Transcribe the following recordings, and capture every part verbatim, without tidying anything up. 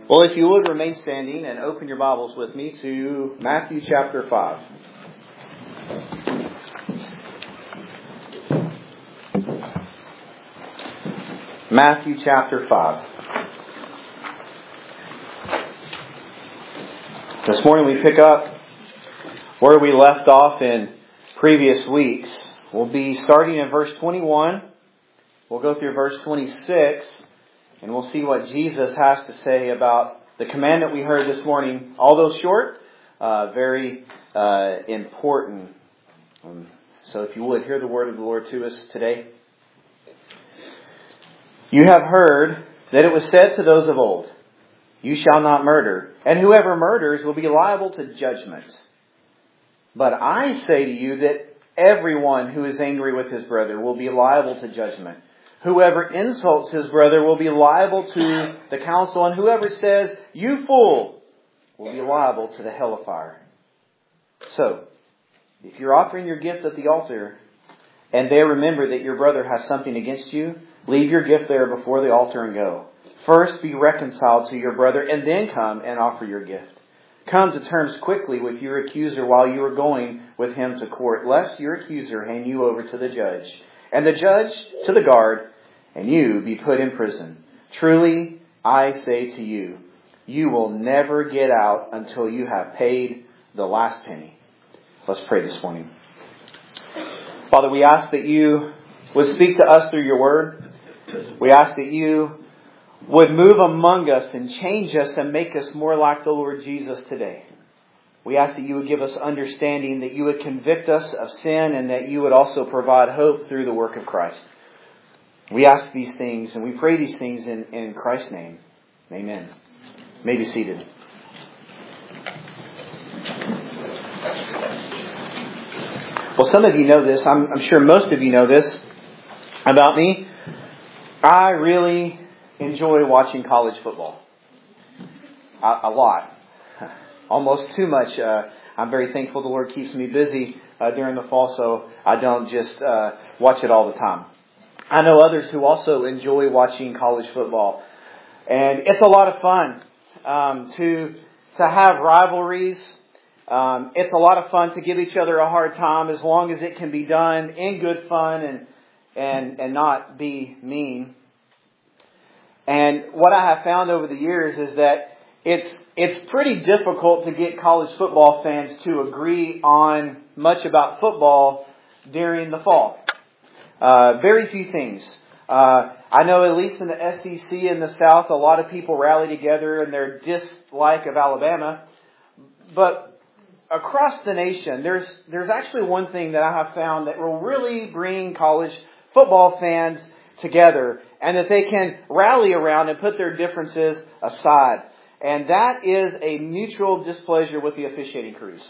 Well, if you would remain standing and open your Bibles with me to Matthew chapter five. Matthew chapter five. This morning we pick up where we left off in previous weeks. We'll be starting in verse twenty-one. We'll go through verse twenty-six. And we'll see what Jesus has to say about the command that we heard this morning. Although short, uh, very uh, important. Um, so if you would, hear the word of the Lord to us today. You have heard that it was said to those of old, "You shall not murder, and whoever murders will be liable to judgment. But I say to you that everyone who is angry with his brother will be liable to judgment. Whoever insults his brother will be liable to the council, and whoever says, 'You fool,' will be liable to the hell of fire. So, if you're offering your gift at the altar, and there remember that your brother has something against you, leave your gift there before the altar and go. First be reconciled to your brother, and then come and offer your gift. Come to terms quickly with your accuser while you are going with him to court, lest your accuser hand you over to the judge, and the judge to the guard, and you be put in prison. Truly, I say to you, you will never get out until you have paid the last penny." Let's pray this morning. Father, we ask that you would speak to us through your word. We ask that you would move among us and change us and make us more like the Lord Jesus today. We ask that you would give us understanding, that you would convict us of sin, and that you would also provide hope through the work of Christ. We ask these things and we pray these things in, in Christ's name. Amen. You may be seated. Well, some of you know this. I'm, I'm sure most of you know this about me. I really enjoy watching college football. A, a lot. Almost too much. Uh, I'm very thankful the Lord keeps me busy uh, during the fall, so I don't just uh, watch it all the time. I know others who also enjoy watching college football. And it's a lot of fun um, to to have rivalries. Um, it's a lot of fun to give each other a hard time as long as it can be done in good fun and and, and not be mean. And what I have found over the years is that it's it's pretty difficult to get college football fans to agree on much about football during the fall. Uh, very few things. Uh, I know at least in the S E C in the South, a lot of people rally together in their dislike of Alabama. But across the nation, there's there's actually one thing that I have found that will really bring college football fans together, and that they can rally around and put their differences aside. And that is a mutual displeasure with the officiating crews.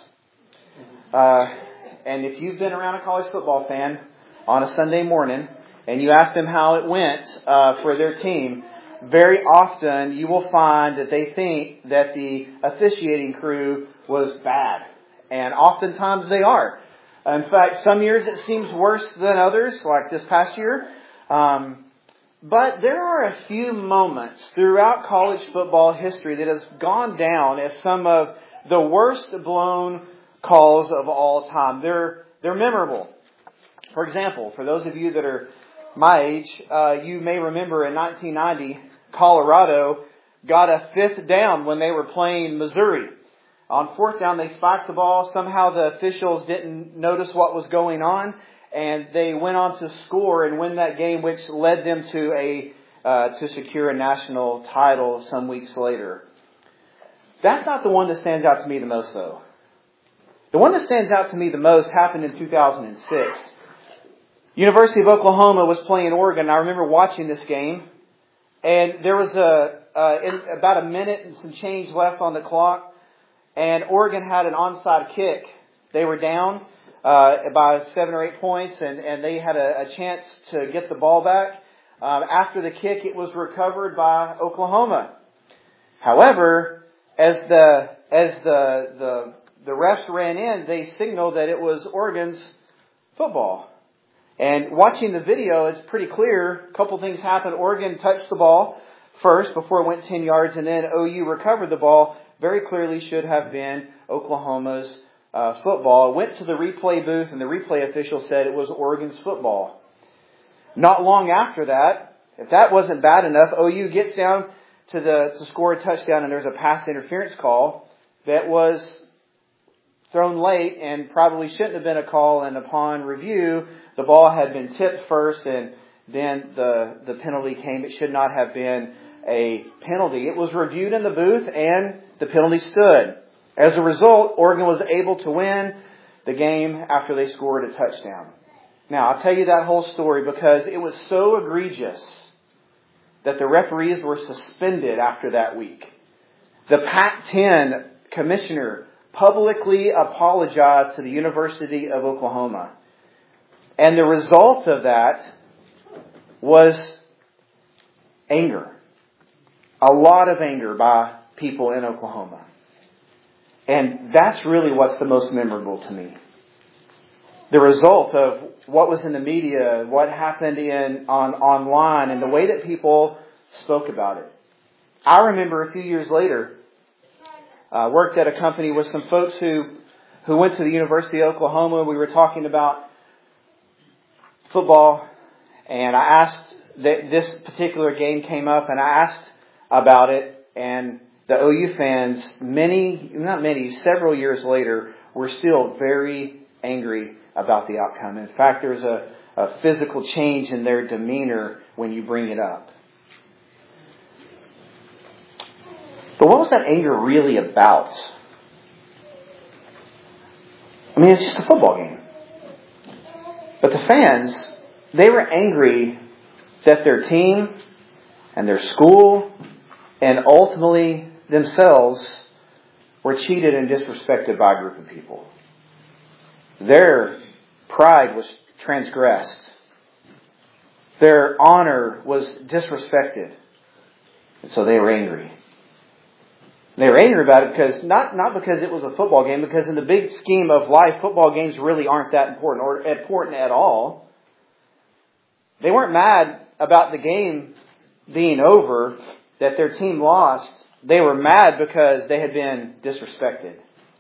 Uh, and if you've been around a college football fan on a Sunday morning, and you ask them how it went uh, for their team, very often you will find that they think that the officiating crew was bad. And oftentimes they are. In fact, some years it seems worse than others, like this past year. Um, but there are a few moments throughout college football history that has gone down as some of the worst blown calls of all time. They're, they're memorable. For example, for those of you that are my age, uh, you may remember in nineteen ninety, Colorado got a fifth down when they were playing Missouri. On fourth down, they spiked the ball. Somehow the officials didn't notice what was going on, and they went on to score and win that game, which led them to a uh, to secure a national title some weeks later. That's not the one that stands out to me the most, though. The one that stands out to me the most happened in two thousand six. University of Oklahoma was playing Oregon. I remember watching this game, and there was a uh, in about a minute and some change left on the clock, and Oregon had an onside kick. They were down uh, by seven or eight points, and, and they had a, a chance to get the ball back. Um, after the kick, it was recovered by Oklahoma. However, as the as the the the refs ran in, they signaled that it was Oregon's football. And watching the video, it's pretty clear. A couple things happened. Oregon touched the ball first before it went ten yards, and then O U recovered the ball. Very clearly should have been Oklahoma's uh, football. It went to the replay booth, and the replay official said it was Oregon's football. Not long after that, if that wasn't bad enough, O U gets down to the to score a touchdown, and there's a pass interference call that was thrown late and probably shouldn't have been a call. And upon review, the ball had been tipped first, and then the the penalty came. It should not have been a penalty. It was reviewed in the booth, and the penalty stood. As a result, Oregon was able to win the game after they scored a touchdown. Now, I'll tell you that whole story because it was so egregious that the referees were suspended after that week. The Pac ten commissioner publicly apologized to the University of Oklahoma. And the result of that was anger. A lot of anger by people in Oklahoma. And that's really what's the most memorable to me. The result of what was in the media, what happened in on online, and the way that people spoke about it. I remember a few years later, I uh, worked at a company with some folks who, who went to the University of Oklahoma. We were talking about football, and I asked, that this particular game came up, and I asked about it, and the O U fans, many, not many, several years later, were still very angry about the outcome. In fact, there's a, a physical change in their demeanor when you bring it up. But what was that anger really about? I mean, it's just a football game. But the fans, they were angry that their team and their school and ultimately themselves were cheated and disrespected by a group of people. Their pride was transgressed. Their honor was disrespected. And so they were angry. They were angry about it because not, not because it was a football game, because in the big scheme of life, football games really aren't that important or important at all. They weren't mad about the game being over, that their team lost. They were mad because they had been disrespected.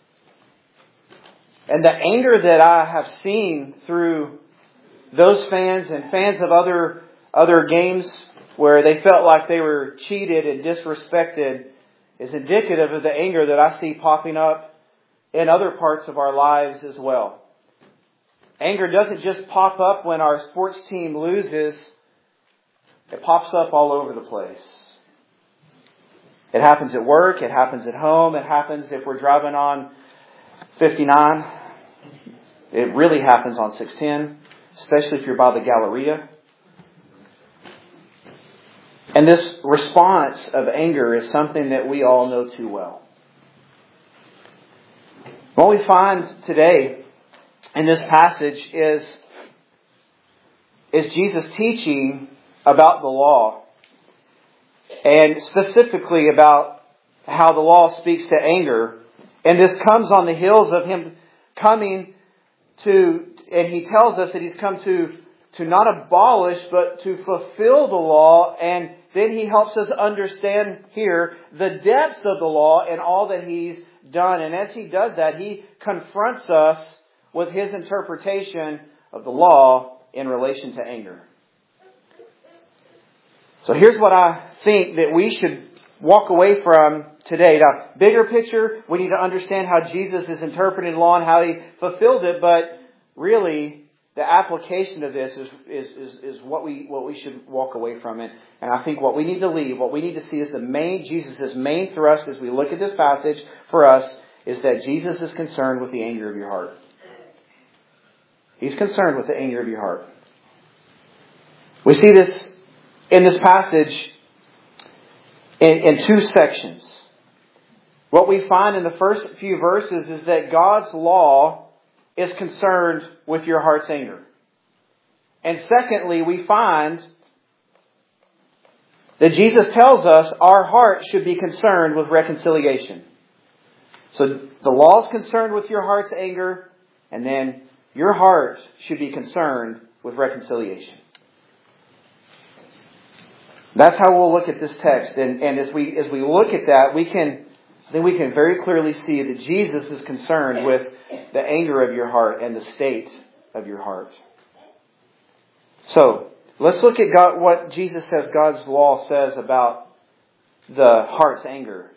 And the anger that I have seen through those fans and fans of other other games where they felt like they were cheated and disrespected is indicative of the anger that I see popping up in other parts of our lives as well. Anger doesn't just pop up when our sports team loses. It pops up all over the place. It happens at work. It happens at home. It happens if we're driving on fifty-nine. It really happens on six ten, especially if you're by the Galleria. And this response of anger is something that we all know too well. What we find today in this passage is, is Jesus teaching about the law, and specifically about how the law speaks to anger. And this comes on the heels of Him coming to, and He tells us that He's come to, to not abolish, but to fulfill the law. And then He helps us understand here the depths of the law and all that He's done. And as He does that, He confronts us with His interpretation of the law in relation to anger. So here's what I think that we should walk away from today. Now, bigger picture, we need to understand how Jesus is interpreting law and how He fulfilled it. But really, the application of this is, is, is, is what we what we should walk away from it. And I think what we need to leave, what we need to see is the main, Jesus' main thrust as we look at this passage for us is that Jesus is concerned with the anger of your heart. He's concerned with the anger of your heart. We see this in this passage in, in two sections. What we find in the first few verses is that God's law is concerned with your heart's anger. And secondly, we find that Jesus tells us our heart should be concerned with reconciliation. So the law is concerned with your heart's anger, and then your heart should be concerned with reconciliation. That's how we'll look at this text. And, and as we as we look at that, we can then we can very clearly see that Jesus is concerned with the anger of your heart and the state of your heart. So, let's look at God, what Jesus says God's law says about the heart's anger.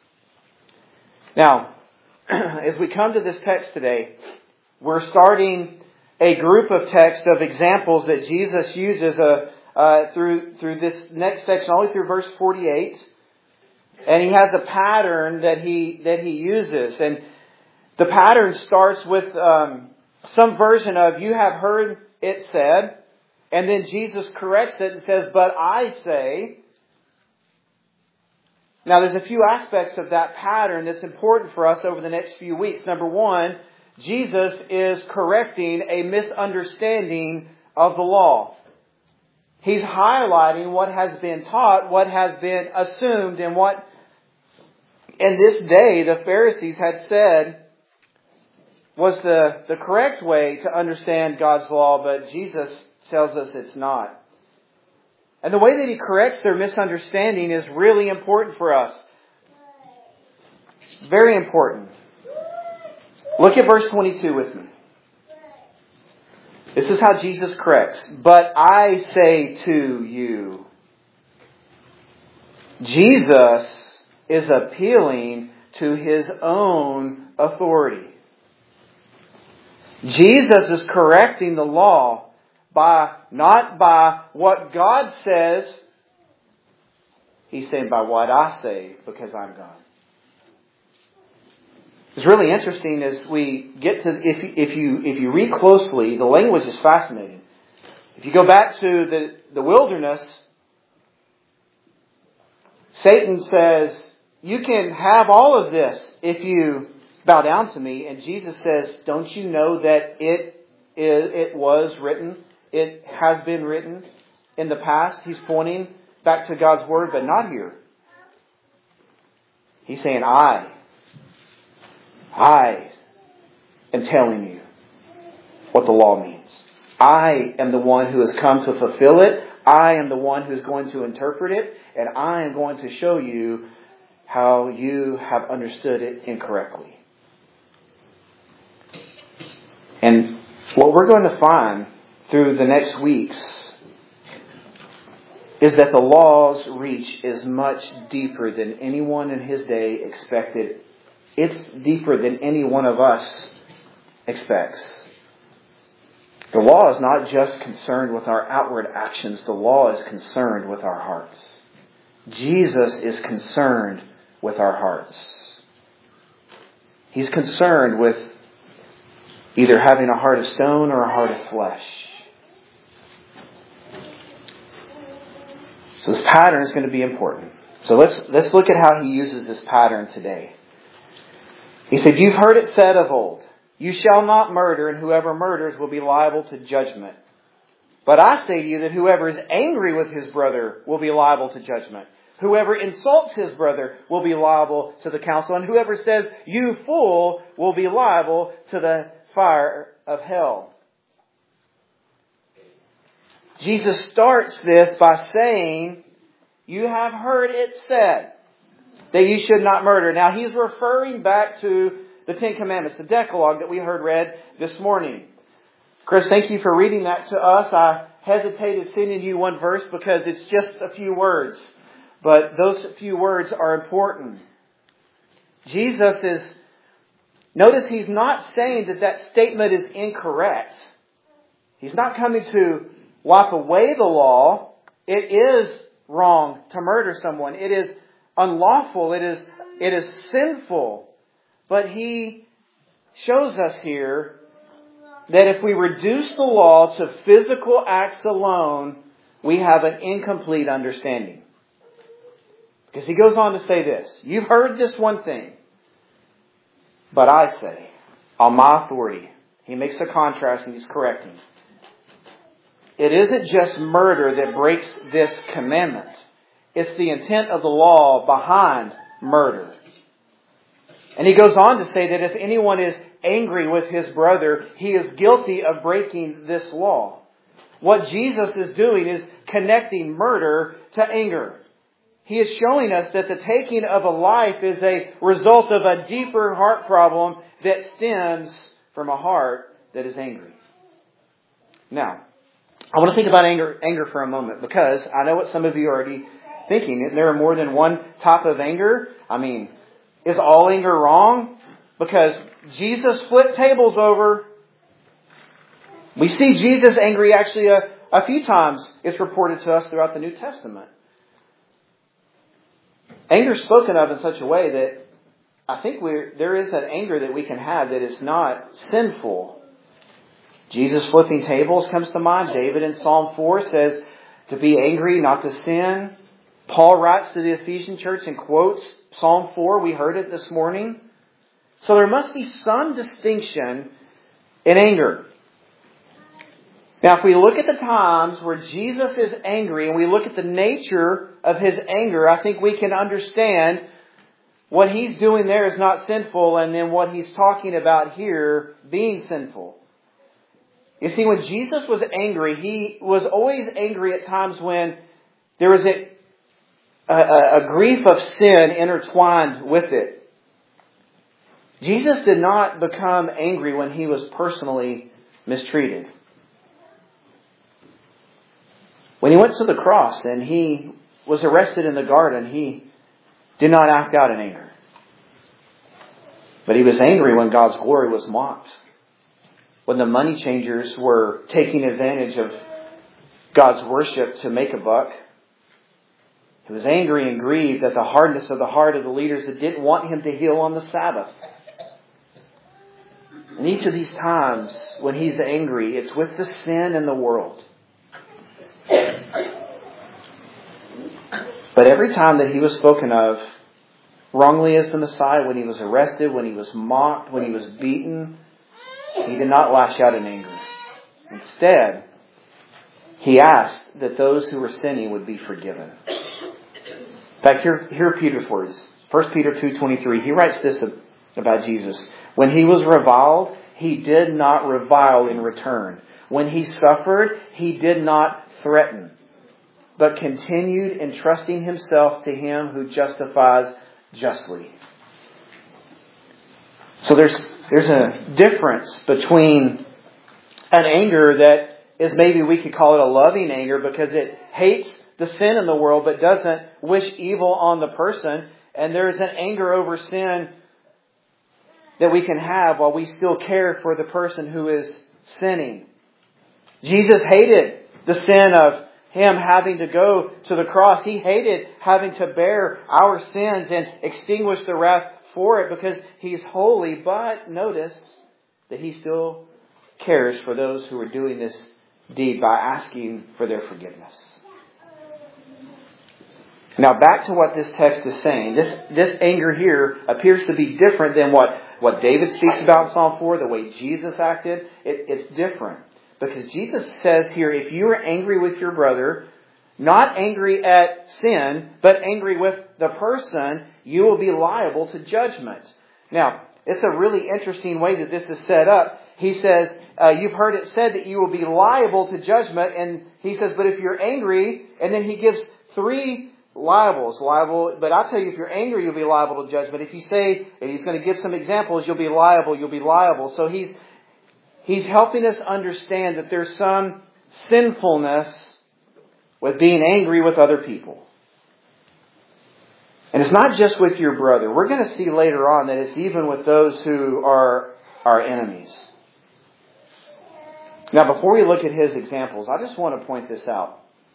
Now, as we come to this text today, we're starting a group of texts of examples that Jesus uses uh, uh, through through this next section, all the way through verse forty-eight. And he has a pattern that he that he uses. And the pattern starts with um, some version of, "You have heard it said," and then Jesus corrects it and says, "But I say." Now, there's a few aspects of that pattern that's important for us over the next few weeks. Number one, Jesus is correcting a misunderstanding of the law. He's highlighting what has been taught, what has been assumed, and what in this day the Pharisees had said was the, the correct way to understand God's law, but Jesus tells us it's not. And the way that he corrects their misunderstanding is really important for us. Very important. Look at verse twenty-two with me. This is how Jesus corrects. "But I say to you." Jesus is appealing to his own authority. Jesus is correcting the law by not by what God says. He's saying by what I say, because I'm God. It's really interesting as we get to, if if you if you read closely, the language is fascinating. If you go back to the, the wilderness, Satan says, "You can have all of this if you bow down to me." And Jesus says, "Don't you know that it is, it was written? It has been written in the past." He's pointing back to God's Word, but not here. He's saying, I, I am telling you what the law means. I am the one who has come to fulfill it. I am the one who's going to interpret it. And I am going to show you how you have understood it incorrectly. And what we're going to find through the next weeks is that the law's reach is much deeper than anyone in his day expected. It's deeper than any one of us expects. The law is not just concerned with our outward actions. The law is concerned with our hearts. Jesus is concerned with our hearts. He's concerned with either having a heart of stone or a heart of flesh. So this pattern is going to be important. So let's let's look at how he uses this pattern today. He said, "You've heard it said of old, you shall not murder, and whoever murders will be liable to judgment. But I say to you that whoever is angry with his brother will be liable to judgment. Whoever insults his brother will be liable to the council. And whoever says, 'You fool,' will be liable to the fire of hell." Jesus starts this by saying, "You have heard it said that you should not murder." Now he's referring back to the Ten Commandments, the Decalogue that we heard read this morning. Chris, thank you for reading that to us. I hesitated sending you one verse because it's just a few words. But those few words are important. Jesus is, notice he's not saying that that statement is incorrect. He's not coming to wipe away the law. It is wrong to murder someone. It is unlawful. It is, it is sinful. But he shows us here that if we reduce the law to physical acts alone, we have an incomplete understanding. Because he goes on to say this, "You've heard this one thing, but I say, on my authority." He makes a contrast and he's correcting. It isn't just murder that breaks this commandment. It's the intent of the law behind murder. And he goes on to say that if anyone is angry with his brother, he is guilty of breaking this law. what Jesus is doing is connecting murder to anger. He is showing us that the taking of a life is a result of a deeper heart problem that stems from a heart that is angry. Now, I want to think about anger, anger for a moment, because I know what some of you are already thinking. There are more than one type of anger. I mean, is all anger wrong? Because Jesus flipped tables over. We see Jesus angry actually a, a few times. It's reported to us throughout the New Testament. Anger is spoken of in such a way that I think we're, there is that anger that we can have that is not sinful. Jesus flipping tables comes to mind. David in Psalm four says to be angry, not to sin. Paul writes to the Ephesian church and quotes Psalm four. We heard it this morning. So there must be some distinction in anger. Now, if we look at the times where Jesus is angry and we look at the nature of His anger, I think we can understand what He's doing there is not sinful, and then what He's talking about here being sinful. You see, when Jesus was angry, He was always angry at times when there was a, a, a grief of sin intertwined with it. Jesus did not become angry when He was personally mistreated. When He went to the cross and He was arrested in the garden, He did not act out in anger. But He was angry when God's glory was mocked. When the money changers were taking advantage of God's worship to make a buck. He was angry and grieved at the hardness of the heart of the leaders that didn't want Him to heal on the Sabbath. And each of these times when He's angry, it's with the sin in the world. But every time that He was spoken of wrongly as the Messiah, when He was arrested, when He was mocked, when He was beaten, He did not lash out in anger. Instead, He asked that those who were sinning would be forgiven. In fact, here, here are Peter's words. First Peter two twenty-three. He writes this about Jesus. When He was reviled, He did not revile in return. When He suffered, He did not threaten, but continued entrusting Himself to Him who justifies justly. So there's there's a difference between an anger that is, maybe we could call it a loving anger because it hates the sin in the world but doesn't wish evil on the person. And there's an anger over sin that we can have while we still care for the person who is sinning. Jesus hated the sin of Him having to go to the cross. He hated having to bear our sins and extinguish the wrath for it because He's holy. But notice that He still cares for those who are doing this deed by asking for their forgiveness. Now back to what this text is saying. This, this anger here appears to be different than what, what David speaks about in Psalm four, the way Jesus acted. It, it's different. Because Jesus says here, if you are angry with your brother, not angry at sin, but angry with the person, you will be liable to judgment. Now, it's a really interesting way that this is set up. He says, uh, you've heard it said that you will be liable to judgment. And He says, but if you're angry, and then He gives three liables. Liable, but I'll tell you, if you're angry, you'll be liable to judgment. If you say, and He's going to give some examples, you'll be liable, you'll be liable. So He's He's helping us understand that there's some sinfulness with being angry with other people. And it's not just with your brother. We're going to see later on that it's even with those who are our enemies. Now, before we look at His examples, I just want to point this out.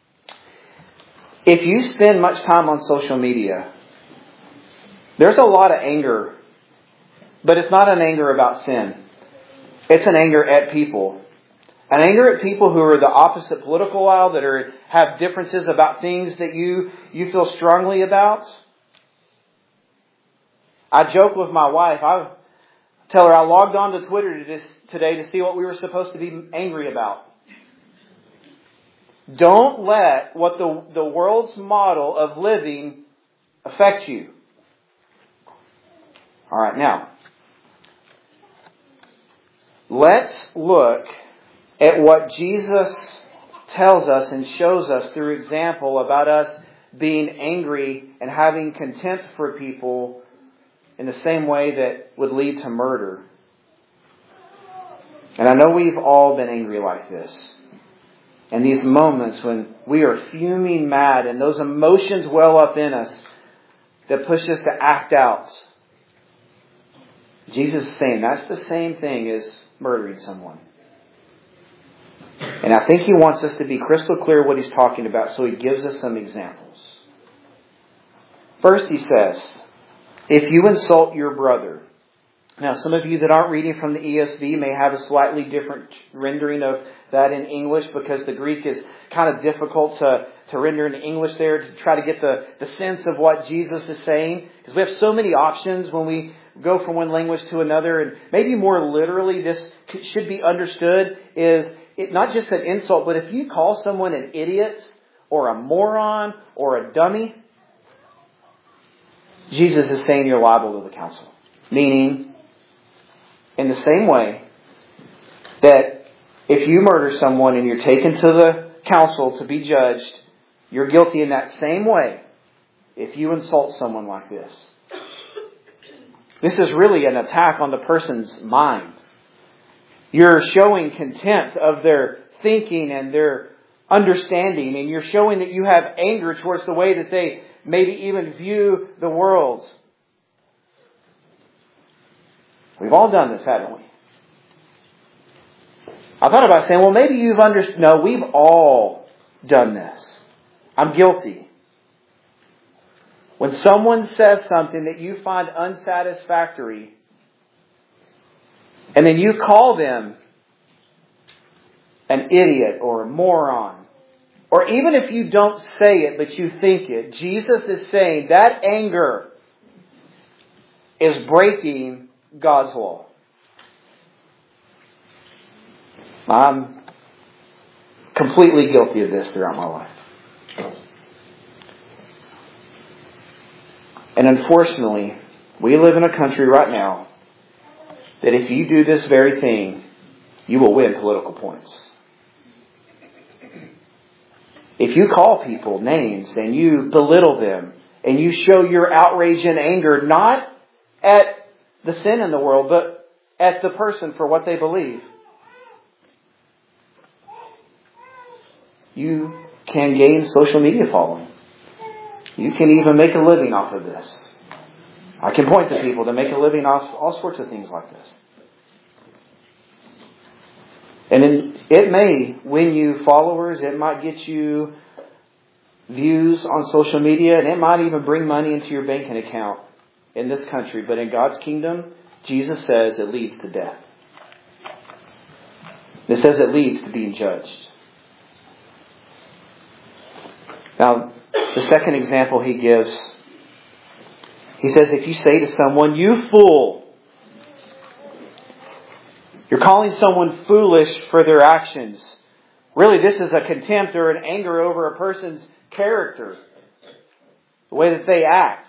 If you spend much time on social media, there's a lot of anger, but it's not an anger about sin. It's an anger at people. An anger at people who are the opposite political aisle, that are have differences about things that you, you feel strongly about. I joke with my wife. I tell her I logged on to Twitter to this, today to see what we were supposed to be angry about. Don't let what the, the world's model of living affect you. All right, now, let's look at what Jesus tells us and shows us through example about us being angry and having contempt for people in the same way that would lead to murder. And I know we've all been angry like this. And these moments when we are fuming mad and those emotions well up in us that push us to act out. Jesus is saying that's the same thing as murdering someone. And I think He wants us to be crystal clear what He's talking about, so He gives us some examples. First He says, if you insult your brother. Now, some of you that aren't reading from the E S V may have a slightly different rendering of that in English, because the Greek is kind of difficult to, to render in English there to try to get the, the sense of what Jesus is saying. Because we have so many options when we go from one language to another. And maybe more literally, this should be understood is it not just an insult, but if you call someone an idiot or a moron or a dummy, Jesus is saying you're liable to the council. Meaning, in the same way that if you murder someone and you're taken to the council to be judged, you're guilty in that same way if you insult someone like this. This is really an attack on the person's mind. You're showing contempt of their thinking and their understanding, and you're showing that you have anger towards the way that they maybe even view the world. We've all done this, haven't we? I thought about saying, well, maybe you've understood. No, we've all done this. I'm guilty. When someone says something that you find unsatisfactory, and then you call them an idiot or a moron, or even if you don't say it, but you think it, Jesus is saying that anger is breaking God's law. I'm completely guilty of this throughout my life. And unfortunately, we live in a country right now that if you do this very thing, you will win political points. If you call people names and you belittle them and you show your outrage and anger not at the sin in the world, but at the person for what they believe, you can gain social media following. You can even make a living off of this. I can point to people that make a living off all sorts of things like this. And in, it may win you followers. It might get you views on social media. And it might even bring money into your banking account in this country. But in God's kingdom, Jesus says it leads to death. It says it leads to being judged. Now, the second example he gives, he says, if you say to someone, you fool, you're calling someone foolish for their actions. Really, this is a contempt or an anger over a person's character, the way that they act.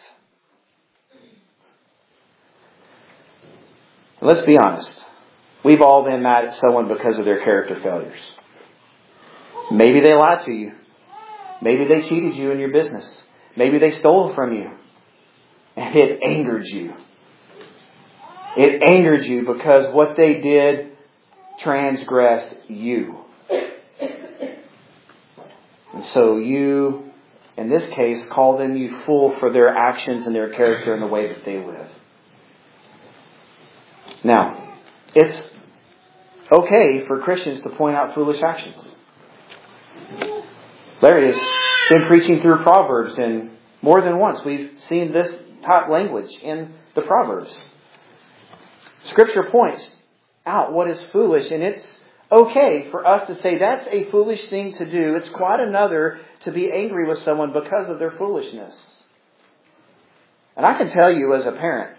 Let's be honest. We've all been mad at someone because of their character failures. Maybe they lied to you. Maybe they cheated you in your business. Maybe they stole from you. And it angered you. It angered you because what they did transgressed you. And so you, in this case, call them you fool for their actions and their character and the way that they live. Now, it's okay for Christians to point out foolish actions. Larry has been preaching through Proverbs, and more than once we've seen this type language in the Proverbs. Scripture points out what is foolish, and it's okay for us to say that's a foolish thing to do. It's quite another to be angry with someone because of their foolishness. And I can tell you as a parent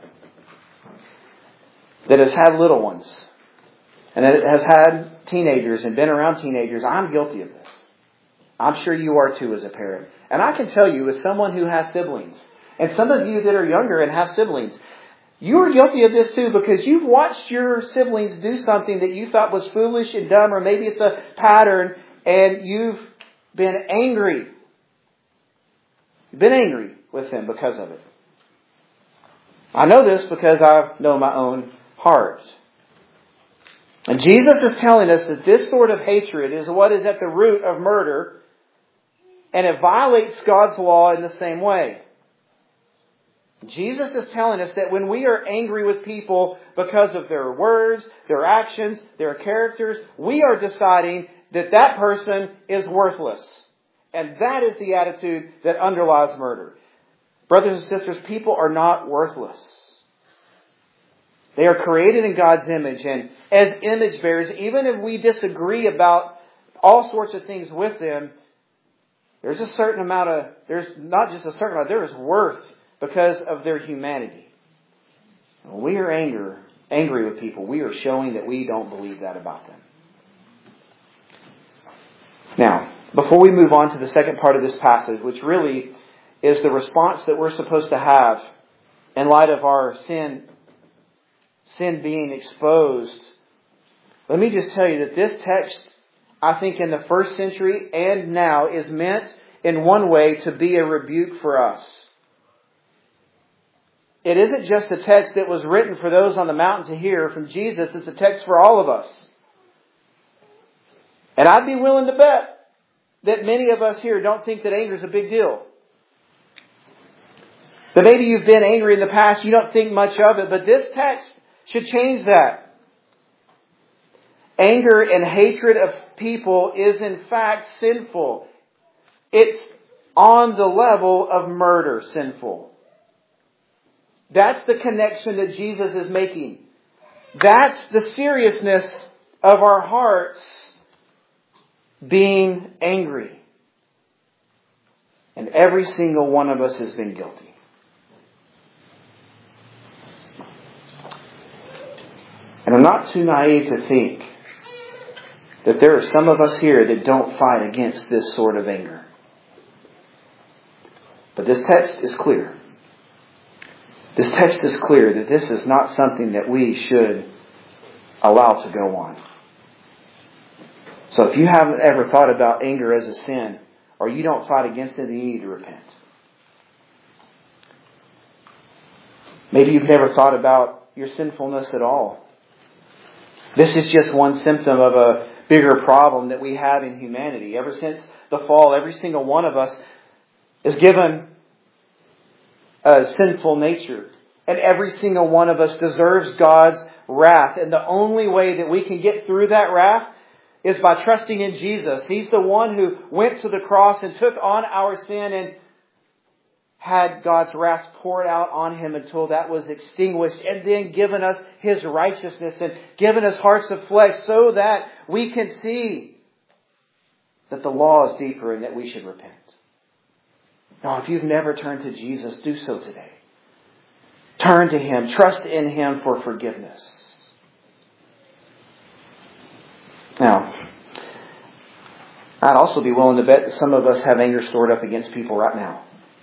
that has had little ones and that has had teenagers and been around teenagers, I'm guilty of this. I'm sure you are too as a parent. And I can tell you as someone who has siblings, and some of you that are younger and have siblings, you are guilty of this too because you've watched your siblings do something that you thought was foolish and dumb, or maybe it's a pattern, and you've been angry. You've been angry with them because of it. I know this because I know my own heart. And Jesus is telling us that this sort of hatred is what is at the root of murder, and it violates God's law in the same way. Jesus is telling us that when we are angry with people because of their words, their actions, their characters, we are deciding that that person is worthless. And that is the attitude that underlies murder. Brothers and sisters, people are not worthless. They are created in God's image, and as image bearers, even if we disagree about all sorts of things with them, there's a certain amount of, there's not just a certain amount, there is worth because of their humanity. When we are anger, angry with people, we are showing that we don't believe that about them. Now, before we move on to the second part of this passage, which really is the response that we're supposed to have in light of our sin, sin being exposed, let me just tell you that this text, I think in the first century and now, is meant in one way to be a rebuke for us. It isn't just a text that was written for those on the mountain to hear from Jesus. It's a text for all of us. And I'd be willing to bet that many of us here don't think that anger is a big deal. That maybe you've been angry in the past, you don't think much of it, but this text should change that. Anger and hatred of people is in fact sinful. It's on the level of murder sinful. That's the connection that Jesus is making. That's the seriousness of our hearts being angry. And every single one of us has been guilty. And I'm not too naive to think that there are some of us here that don't fight against this sort of anger. But this text is clear. This text is clear that this is not something that we should allow to go on. So if you haven't ever thought about anger as a sin, or you don't fight against it, you need to repent. Maybe you've never thought about your sinfulness at all. This is just one symptom of a bigger problem that we have in humanity. Ever since the fall, every single one of us is given a sinful nature. And every single one of us deserves God's wrath. And the only way that we can get through that wrath is by trusting in Jesus. He's the one who went to the cross and took on our sin and had God's wrath poured out on Him until that was extinguished, and then given us His righteousness and given us hearts of flesh so that we can see that the law is deeper and that we should repent. Now, if you've never turned to Jesus, do so today. Turn to Him. Trust in Him for forgiveness. Now, I'd also be willing to bet that some of us have anger stored up against people right now.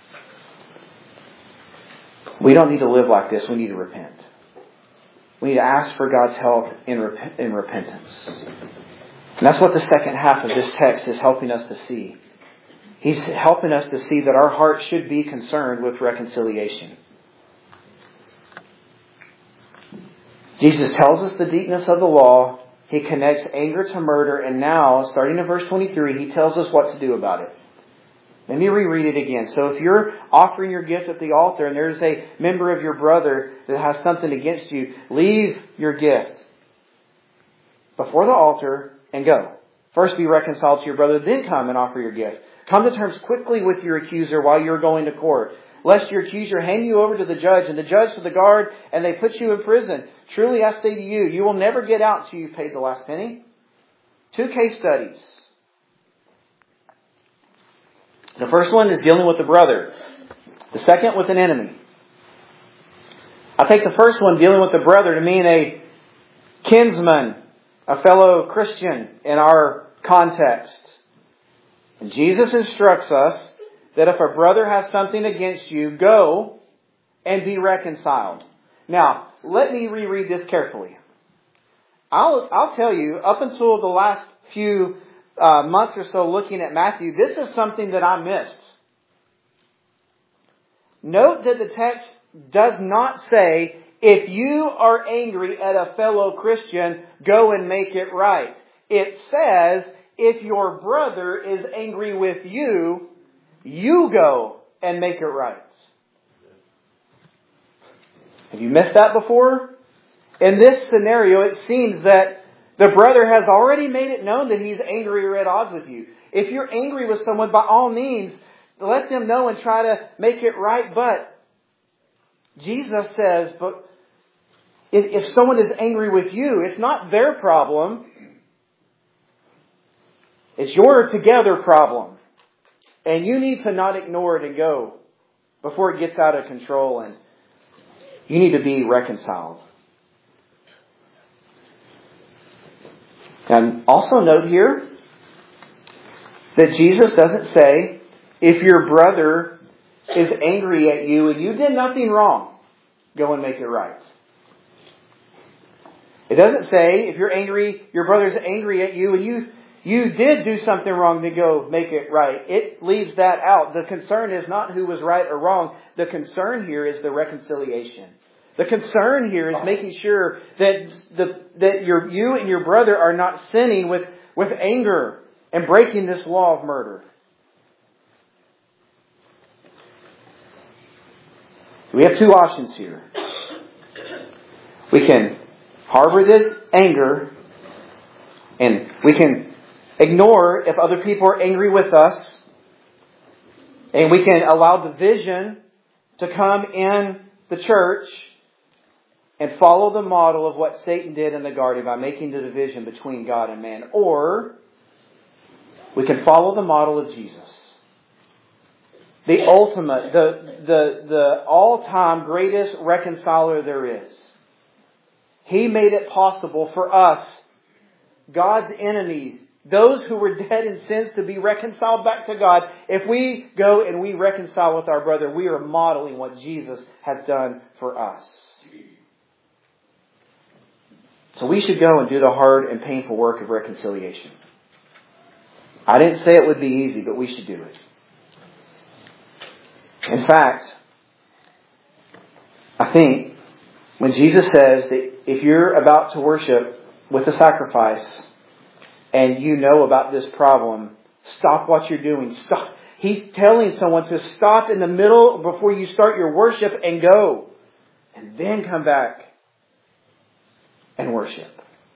We don't need to live like this. We need to repent. We need to ask for God's help in, rep- in repentance. And that's what the second half of this text is helping us to see. He's helping us to see that our heart should be concerned with reconciliation. Jesus tells us the deepness of the law. He connects anger to murder. And now, starting in verse twenty-three, He tells us what to do about it. Let me reread it again. So if you're offering your gift at the altar and there's a member of your brother that has something against you, leave your gift before the altar and go. First be reconciled to your brother, then come and offer your gift. Come to terms quickly with your accuser while you're going to court, lest your accuser hang you over to the judge and the judge to the guard, and they put you in prison. Truly I say to you, you will never get out till you've paid the last penny. Two case studies. The first one is dealing with a brother. The second with an enemy. I take the first one, dealing with a brother, to mean a kinsman, a fellow Christian in our context. And Jesus instructs us that if a brother has something against you, go and be reconciled. Now, let me reread this carefully. I'll, I'll tell you, up until the last few uh, months or so looking at Matthew, this is something that I missed. Note that the text does not say, if you are angry at a fellow Christian, go and make it right. It says, if your brother is angry with you, you go and make it right. Have you missed that before? In this scenario, it seems that the brother has already made it known that he's angry or at odds with you. If you're angry with someone, by all means, let them know and try to make it right. But Jesus says, but if, if someone is angry with you, it's not their problem. It's your together problem. And you need to not ignore it and go before it gets out of control. And you need to be reconciled. And also note here that Jesus doesn't say, if your brother is angry at you and you did nothing wrong, go and make it right. It doesn't say, if you're angry, your brother's angry at you and you, you did do something wrong, to go make it right. It leaves that out. The concern is not who was right or wrong. The concern here is the reconciliation. The concern here is making sure that the, that your, you and your brother are not sinning with, with anger and breaking this law of murder. We have two options here. We can harbor this anger and we can ignore if other people are angry with us, and we can allow division to come in the church and follow the model of what Satan did in the garden by making the division between God and man. Or we can follow the model of Jesus. The ultimate, the, the, the all-time greatest reconciler there is. He made it possible for us, God's enemies, those who were dead in sins, to be reconciled back to God. If we go and we reconcile with our brother, we are modeling what Jesus has done for us. So we should go and do the hard and painful work of reconciliation. I didn't say it would be easy, but we should do it. In fact, I think when Jesus says that if you're about to worship with a sacrifice and you know about this problem, stop what you're doing. Stop. He's telling someone to stop in the middle before you start your worship and go. And then come back and worship.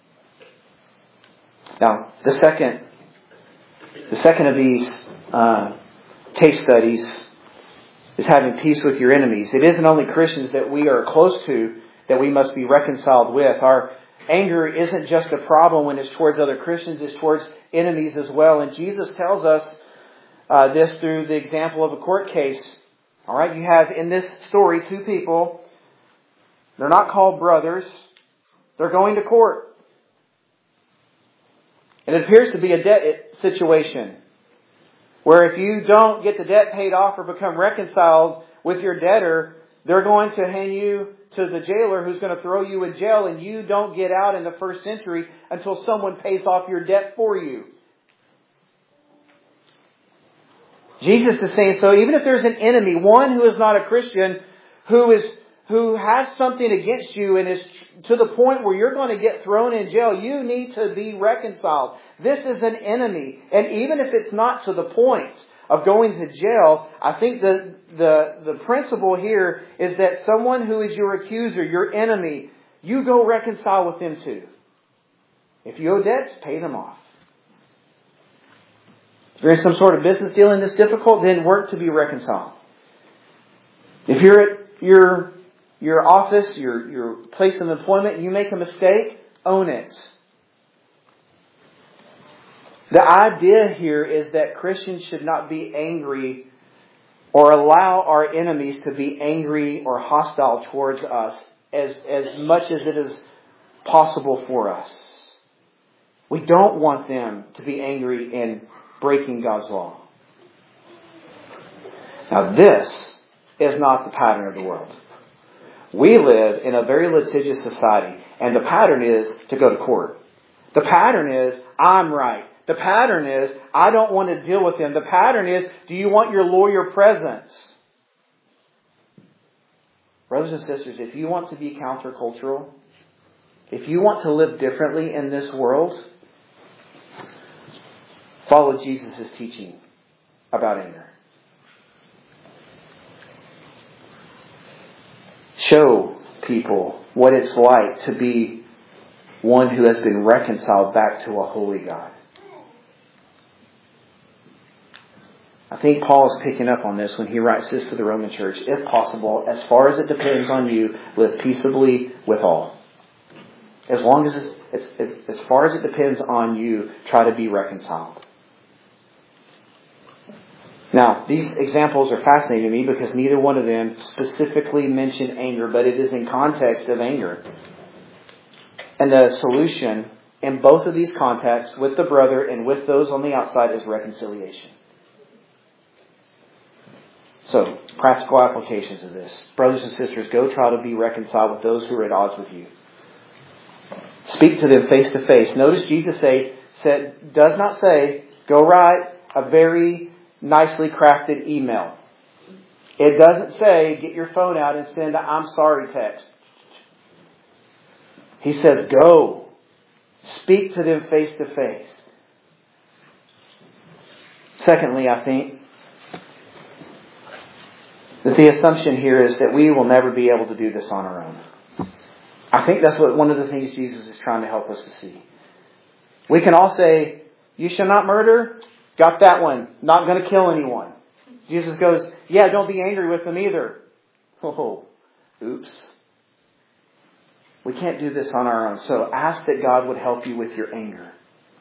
Now, the second, the second of these uh, case studies is having peace with your enemies. It isn't only Christians that we are close to that we must be reconciled with. Our anger isn't just a problem when it's towards other Christians, it's towards enemies as well. And Jesus tells us uh, this through the example of a court case. All right, you have in this story two people. They're not called brothers. They're going to court. And it appears to be a debt situation where if you don't get the debt paid off or become reconciled with your debtor, they're going to hand you to the jailer who's going to throw you in jail, and you don't get out in the first century until someone pays off your debt for you. Jesus is saying, so even if there's an enemy, one who is not a Christian, who is who has something against you and is to the point where you're going to get thrown in jail, you need to be reconciled. This is an enemy. And even if it's not to the point of going to jail, I think the, the, the principle here is that someone who is your accuser, your enemy, you go reconcile with them too. If you owe debts, pay them off. If you're in some sort of business dealing that's difficult, then work to be reconciled. If you're at your Your office, your, your place of employment, and you make a mistake, own it. The idea here is that Christians should not be angry or allow our enemies to be angry or hostile towards us as, as much as it is possible for us. We don't want them to be angry in breaking God's law. Now this is not the pattern of the world. We live in a very litigious society, and the pattern is to go to court. The pattern is, I'm right. The pattern is, I don't want to deal with them. The pattern is, do you want your lawyer presence? Brothers and sisters, if you want to be countercultural, if you want to live differently in this world, follow Jesus' teaching about anger. Show people what it's like to be one who has been reconciled back to a holy God. I think Paul is picking up on this when he writes this to the Roman church. If possible, as far as it depends on you, live peaceably with all. As long as it's, it's, it's as far as it depends on you, try to be reconciled. Now, these examples are fascinating to me because neither one of them specifically mention anger, but it is in context of anger. And the solution in both of these contexts, with the brother and with those on the outside, is reconciliation. So, practical applications of this. Brothers and sisters, go try to be reconciled with those who are at odds with you. Speak to them face to face. Notice Jesus say, said, does not say, go write a very nicely crafted email. It doesn't say, get your phone out and send an I'm sorry text. He says, go. Speak to them face to face. Secondly, I think that the assumption here is that we will never be able to do this on our own. I think that's what one of the things Jesus is trying to help us to see. We can all say, you shall not murder. Got that one. Not going to kill anyone. Jesus goes, yeah, don't be angry with them either. Oh, oops. We can't do this on our own. So ask that God would help you with your anger.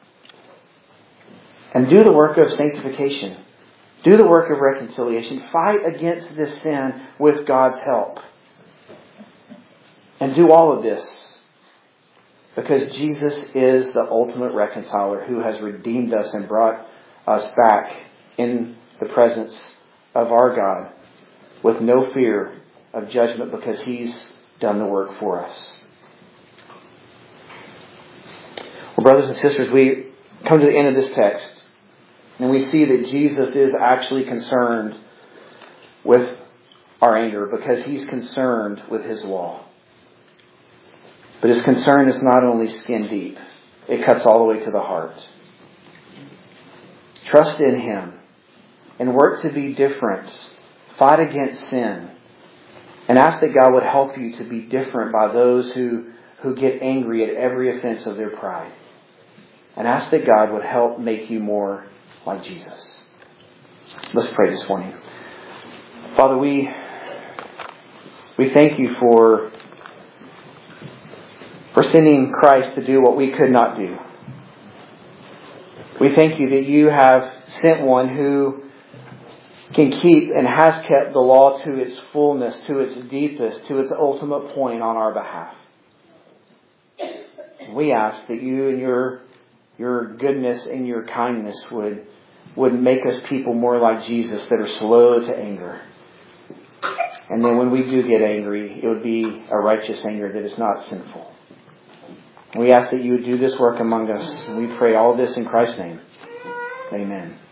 And do the work of sanctification. Do the work of reconciliation. Fight against this sin with God's help. And do all of this because Jesus is the ultimate reconciler who has redeemed us and brought us back in the presence of our God with no fear of judgment because He's done the work for us. Well, brothers and sisters, we come to the end of this text and we see that Jesus is actually concerned with our anger because He's concerned with His law. But His concern is not only skin deep. It cuts all the way to the heart. Trust in Him and work to be different. Fight against sin. And ask that God would help you to be different by those who, who get angry at every offense of their pride. And ask that God would help make you more like Jesus. Let's pray this morning. Father, we, we thank You for for sending Christ to do what we could not do. We thank You that You have sent one who can keep and has kept the law to its fullness, to its deepest, to its ultimate point on our behalf. We ask that You and Your Your goodness and Your kindness would, would make us people more like Jesus that are slow to anger. And then when we do get angry, it would be a righteous anger that is not sinful. We ask that You would do this work among us. And we pray all this in Christ's name. Amen.